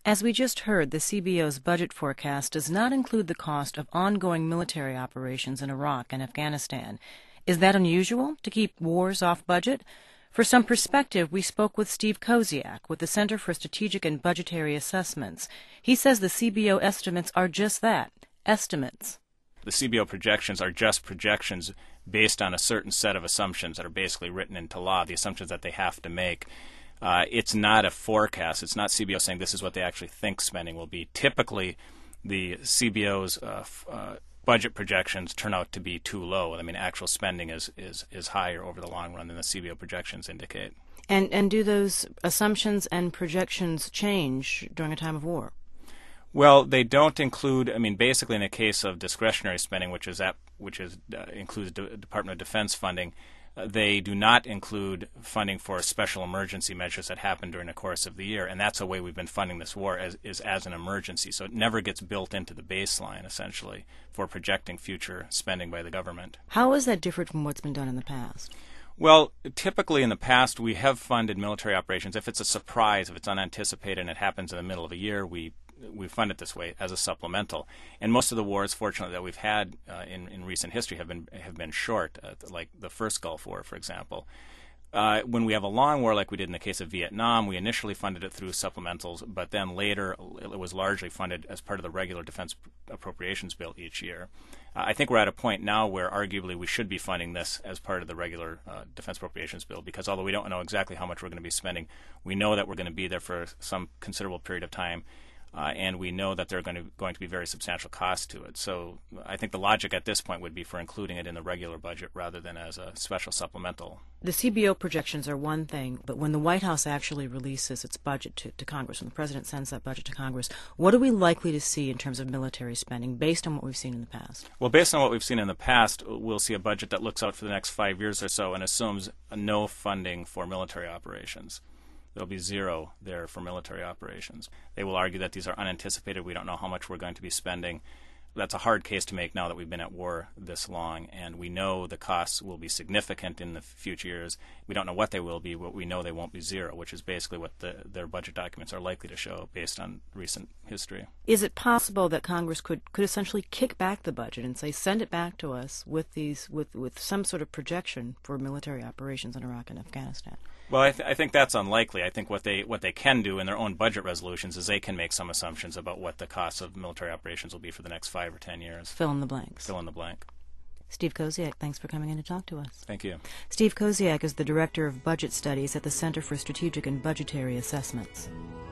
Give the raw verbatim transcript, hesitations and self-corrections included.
As we just heard, the C B O's budget forecast does not include the cost of ongoing military operations in Iraq and Afghanistan. Is that unusual, to keep wars off budget? For some perspective, we spoke with Steve Koziak with the Center for Strategic and Budgetary Assessments. He says the C B O estimates are just that, estimates. The C B O projections are just projections based on a certain set of assumptions that are basically written into law, the assumptions that they have to make. Uh, it's not a forecast. It's not C B O saying this is what they actually think spending will be. Typically, the C B O's uh, f- uh, budget projections turn out to be too low. I mean, actual spending is, is, is higher over the long run than the C B O projections indicate. And, and do those assumptions and projections change during a time of war? Well, they don't include. I mean, basically, in the case of discretionary spending, which is that, which is uh, includes D- Department of Defense funding, uh, they do not include funding for special emergency measures that happen during the course of the year, and that's the way we've been funding this war as is as an emergency. So it never gets built into the baseline, essentially, for projecting future spending by the government. How is that different from what's been done in the past? Well, typically in the past, we have funded military operations. If it's a surprise, if it's unanticipated and it happens in the middle of a year, we we fund it this way as a supplemental. And most of the wars, fortunately, that we've had uh, in, in recent history have been have been short, uh, like the first Gulf War, for example. Uh, when we have a long war like we did in the case of Vietnam, we initially funded it through supplementals, but then later it was largely funded as part of the regular defense appropriations bill each year. Uh, I think we're at a point now where arguably we should be funding this as part of the regular uh, defense appropriations bill, because although we don't know exactly how much we're going to be spending, we know that we're going to be there for some considerable period of time. Uh, and we know that there are going to, going to be very substantial costs to it. So I think the logic at this point would be for including it in the regular budget rather than as a special supplemental. The C B O projections are one thing, but when the White House actually releases its budget to, to Congress, when the President sends that budget to Congress, what are we likely to see in terms of military spending based on what we've seen in the past? Well, based on what we've seen in the past, we'll see a budget that looks out for the next five years or so and assumes no funding for military operations. There'll be zero there for military operations. They will argue that these are unanticipated. We don't know how much we're going to be spending. That's a hard case to make now that we've been at war this long, and we know the costs will be significant in the future years. We don't know what they will be, but we know they won't be zero, which is basically what the, their budget documents are likely to show based on recent history. Is it possible that Congress could, could essentially kick back the budget and say, send it back to us with these with, with some sort of projection for military operations in Iraq and Afghanistan? Well, I, th- I think that's unlikely. I think what they what they can do in their own budget resolutions is they can make some assumptions about what the costs of military operations will be for the next five or ten years. Fill in the blanks. Fill in the blank. Steve Koziak, thanks for coming in to talk to us. Thank you. Steve Koziak is the Director of Budget Studies at the Center for Strategic and Budgetary Assessments.